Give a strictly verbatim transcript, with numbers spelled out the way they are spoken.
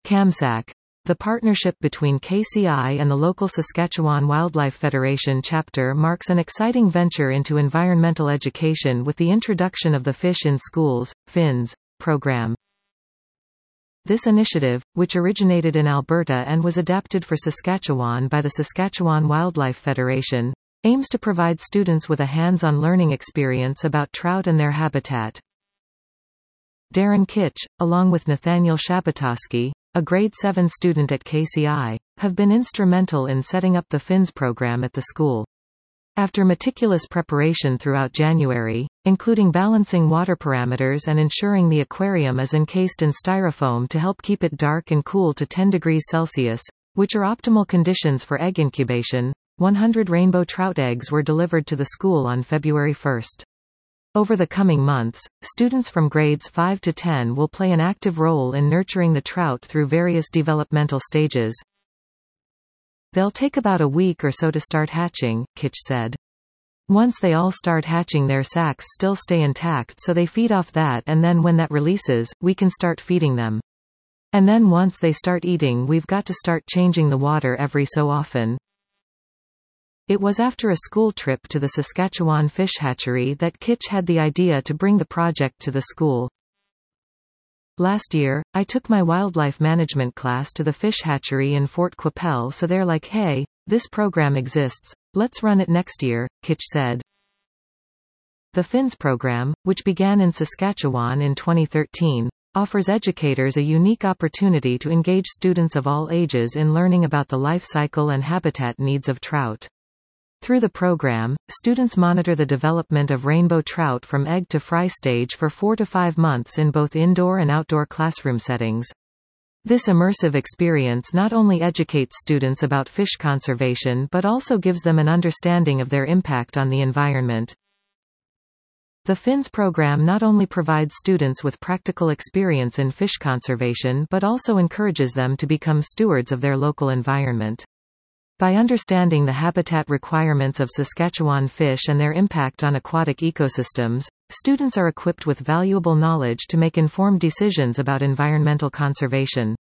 CAMSAC. The partnership between K C I and the local Saskatchewan Wildlife Federation chapter marks an exciting venture into environmental education with the introduction of the Fish in Schools, FINS, program. This initiative, which originated in Alberta and was adapted for Saskatchewan by the Saskatchewan Wildlife Federation, aims to provide students with a hands-on learning experience about trout and their habitat. Darren Kitch, along with Nathaniel Shabatoski, a grade seven student at K C I, have been instrumental in setting up the FINS program at the school. After meticulous preparation throughout January, including balancing water parameters and ensuring the aquarium is encased in styrofoam to help keep it dark and cool to ten degrees Celsius, which are optimal conditions for egg incubation, one hundred rainbow trout eggs were delivered to the school on February first. Over the coming months, students from grades five to ten will play an active role in nurturing the trout through various developmental stages. They'll take about a week or so to start hatching, Kitch said. Once they all start hatching, their sacs still stay intact, so they feed off that, and then when that releases, we can start feeding them. And then once they start eating, we've got to start changing the water every so often. It was after a school trip to the Saskatchewan Fish Hatchery that Kitch had the idea to bring the project to the school. Last year, I took my wildlife management class to the fish hatchery in Fort Qu'Appelle, so they're like, hey, this program exists, let's run it next year, Kitch said. The FINS program, which began in Saskatchewan in twenty thirteen, offers educators a unique opportunity to engage students of all ages in learning about the life cycle and habitat needs of trout. Through the program, students monitor the development of rainbow trout from egg to fry stage for four to five months in both indoor and outdoor classroom settings. This immersive experience not only educates students about fish conservation but also gives them an understanding of their impact on the environment. The FINS program not only provides students with practical experience in fish conservation but also encourages them to become stewards of their local environment. By understanding the habitat requirements of Saskatchewan fish and their impact on aquatic ecosystems, students are equipped with valuable knowledge to make informed decisions about environmental conservation.